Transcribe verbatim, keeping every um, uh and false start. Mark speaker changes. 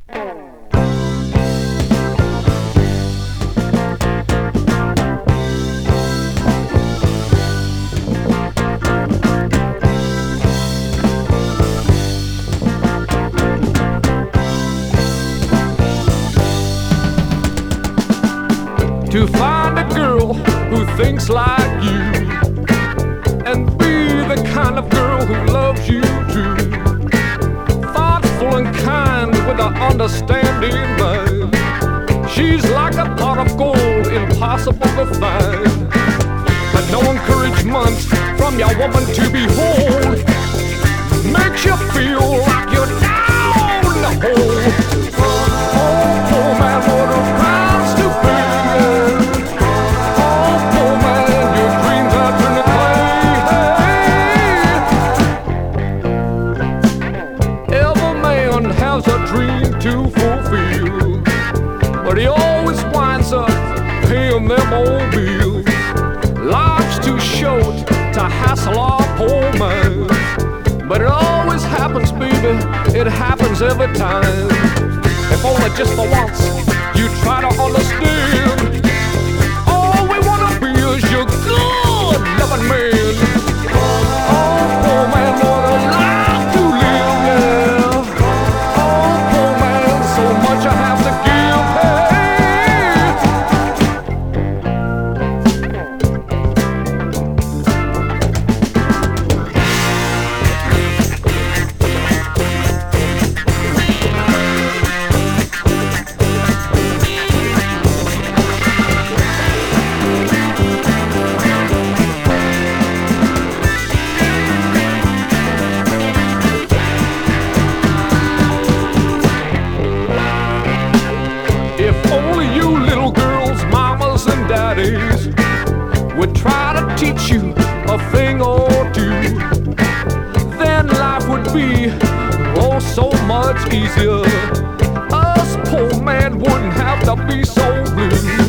Speaker 1: To find a girl who thinks like you and be the kind of girl who loves you true, thoughtful and kind with an understanding mind. She's like a pot of gold, impossible to find. But no encouragement from your woman to behold makes you feel like you're down in the hole. Oh, poor man, what a price to pay. To fulfill, but he always winds up paying them old bills. Life's too short to hassle our poor man, but it always happens, baby, it happens every time. If only just for once you try to understand, all we wanna be is your good loving man. Oh, poor man, what a life to live, yeah. So much I have to give, would try to teach you a thing or two, then life would be oh so much easier. Us poor man wouldn't have to be so blue.